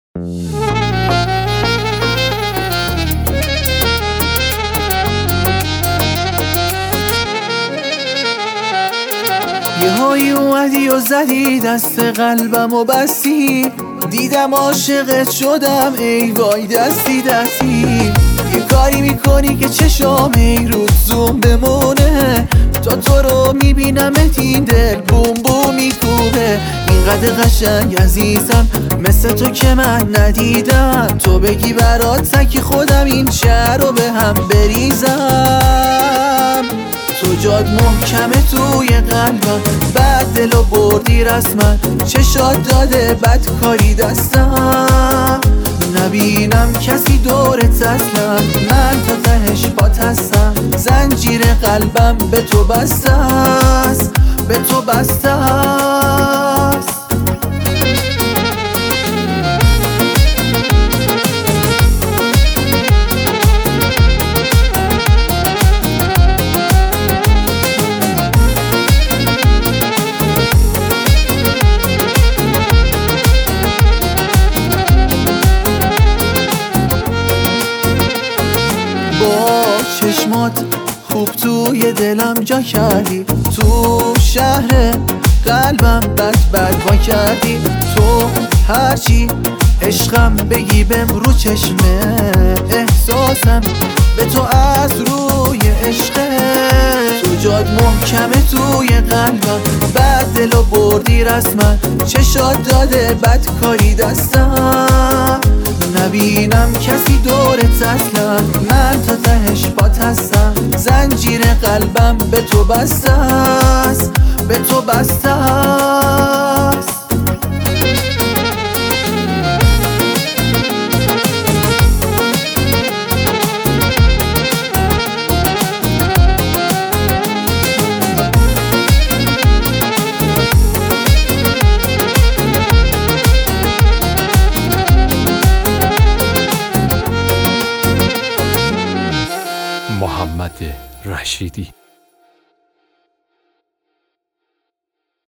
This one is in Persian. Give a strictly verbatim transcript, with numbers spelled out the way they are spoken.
یه هایی اومدی و زدی دست قلبم و بستی، دیدم عاشقت شدم ای وای دستی دستی. یه کاری میکنی که چشام ای روز زوم بمونه، تا تو رو میبینمت این دل بوم بوم میکوبه. اینقدر قشنگ عزیزم مثل تو که من ندیدم، تو بگی برات سکی خودم این شهر رو به هم بریزم. تو جاد محکمه توی قلبم، بعد دلو بردی رسما، چشات داده بدکاری دستم. نبینم کسی دورت اصلا، من تا تهش پات هستم. زنجیر قلبم به تو بسته است، به تو بسته است. چشمات خوب توی دلم جا کردی، تو شهر قلبم بد بد وا کردی. تو هرچی عشقم بگی بهم رو چشمه، احساسم به تو از روی عشقه. تو جاد محکمه توی قلبم، بعد دلو بردی رسما، چشات داده بدکاری دستم. نبینم کسی دورت اصلا، من تا تهش پات هستم. زنجیر قلبم به تو بسته است، به تو بسته است. محمد رشیدی.